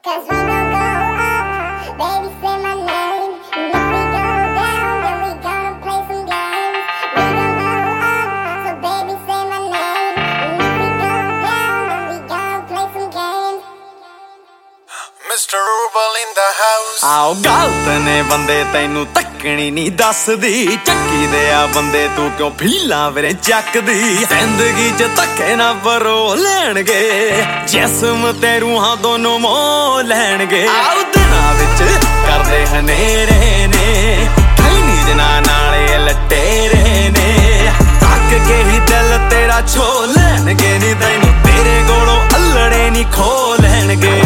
'Cause we gon' go up, baby say my name. And if we go down, then we gonna play some games. We gon' go up, so baby say my name. And if we go down, then we gonna play some games. Mr. Rubel in the house. ਆਓ ਗਲਤ ਨੇ ਬੰਦੇ ਤੈਨੂੰ ਤੱਕਣੀ ਨਹੀਂ ਦੱਸਦੀ, ਚੱਕੀ ਦੇ ਆ ਬੰਦੇ ਤੂੰ ਕਿਉਂ ਫੀਲਾਂ ਵੀਰੇ ਚੱਕਦੀ। ਜ਼ਿੰਦਗੀ 'ਚ ਧੱਕੇ ਨਾ ਪਰੋ ਲੈਣਗੇ, ਜਿਸਮ ਤੇ ਰੂਹਾਂ ਦੋਨੋਂ ਮੋਹ ਲੈਣਗੇ। ਆਓ ਦਿਨਾਂ ਵਿੱਚ ਕਰਦੇ ਹਨੇਰੇ ਨੇ, ਕਈ ਨੀਂਦਾਂ ਨਾਲੇ ਲਟੇਰੇ ਨੇ, ਤੱਕ ਕੇ ਹੀ ਦਿਲ ਤੇਰਾ ਛੋ ਲੈਣਗੇ। ਨੀ ਤੈਨੂੰ ਤੇਰੇ ਕੋਲੋਂ ਅਲੜੇ ਨਹੀਂ ਖੋ ਲੈਣਗੇ।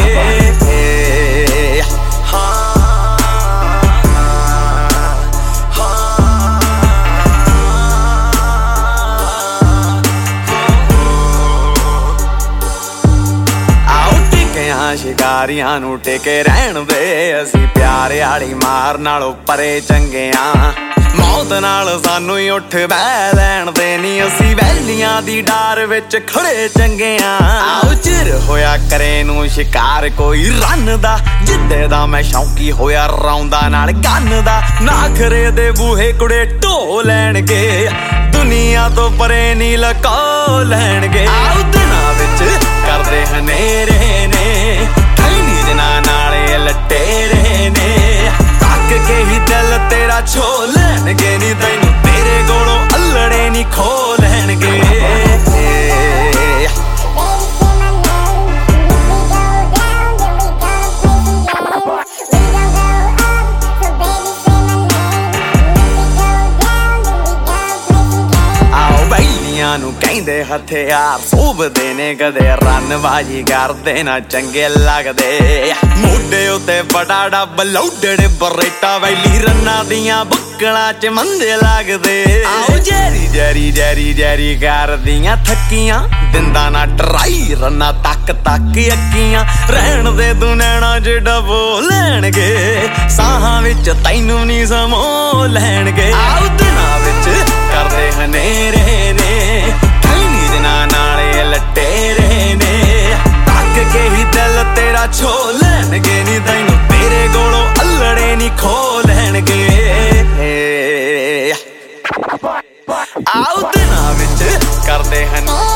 ਸ਼ਿਕਾਰੀਆਂ ਨੂੰ ਟਿਕੇ ਰਹਿਣ ਦੇ, ਅਸੀਂ ਪਿਆਰ ਵਾਲੀ ਮਾਰ ਨਾਲੋਂ ਪਰੇ ਚੰਗੇ ਆਂ। ਮੌਤ ਨਾਲ ਸਾਨੂੰ ਹੀ ਉੱਠ ਬਹਿ ਲੈਣ ਦੇ, ਨੀ ਅਸੀਂ ਵੈਲੀਆਂ ਦੀ ਡਾਰ ਵਿੱਚ ਖੜੇ ਚੰਗੇ ਆਂ। ਆਓ ਚਿਰ ਹੋਇਆ ਕਰੇ ਨੂੰ ਸ਼ਿਕਾਰ ਕੋਈ ਰੰਨ ਦਾ, ਜਿੱਦੇ ਦਾ ਮੈਂ ਸ਼ੌਂਕੀ ਹੋਇਆ ਰੌਂਦਾ ਨਾਲ ਗੰਨ ਦਾ। ਨਾਖਰੇ ਦੇ ਬੂਹੇ ਕੁੜੇ ਢੋ ਲੈਣਗੇ, ਦੁਨੀਆ ਤੋਂ ਪਰੇ ਨੀ ਲਕੋ ਲੈਣਗੇ। ਆਓ ਦਿਨਾਂ ਵਿੱਚ ਕਰਦੇ ਹਨੇਰੇ ਨੇ, ਕਈ ਨੀਂਦਾਂ ਨਾਲੇ ਲਟੇਰੇ ਨੇ, ਤੱਕ ਕੇ ਹੀ ਦਿਲ ਤੇਰਾ ਛੋ ਲੈਣਗੇ। ਨੀ ਤੈਨੂੰ ਤੇਰੇ ਕੋਲੋਂ ਅਲੜੇ ਨਹੀਂ ਖੋ ਲੈਣਗੇ। ਨੂੰ ਕਹਿੰਦੇ ਹਥਿਆਰ ਸੋਭਦੇ ਨੇ, ਕਦੇ ਰੰਨਬਾਜੀ ਕਰਦੇ ਨਾ ਚੰਗੇ ਲੱਗਦੇ। ਮੋਢੇ ਉੱਤੇ ਬੜਾ ਡੱਬ ਲੋਡੜ ਬਰੇਟਾ, ਵੈਲੀ ਰੰਨਾਂ ਦੀਆਂ ਬੁੱਕਲਾਂ 'ਚ ਮੰਦੇ ਲੱਗਦੇ। ਆਓ ਜੈਰੀ ਜੈਰੀ ਜੈਰੀ ਜੈਰੀ ਕਰਦੀਆਂ ਥੱਕੀਆਂ, ਦਿੰਦਾ ਨਾ ਟਰਾਈ ਰੰਨਾਂ ਤੱਕ ਤੱਕ ਅੱਕੀਆਂ। ਰਹਿਣ ਦੇ ਤੂੰ ਨੈਣਾ 'ਚ ਡਬੋ ਲੈਣਗੇ, ਸਾਹਾਂ ਵਿੱਚ ਤੈਨੂੰ ਨੀ ਸਮੋ ਲੈਣਗੇ। ਆਓ ਦਿਨਾਂ ਵਿੱਚ ਕਰਦੇ ਹਨੇਰੇ ਨੇ, ਕਈ ਨੀਂਦਾਂ ਨਾਲੇ ਲਟੇਰੇ ਨੇ, ਤੱਕ ਕੇ ਹੀ ਦਿਲ ਤੇਰਾ ਛੋ ਲੈਣਗੇ। ਨੀ ਤੈਨੂੰ ਤੇਰੇ ਕੋਲੋਂ ਅਲੜੇ ਨਹੀਂ ਖੋ ਲੈਣਗੇ। ਆਓ ਦਿਨਾਂ ਵਿੱਚ ਕਰਦੇ ਹਨ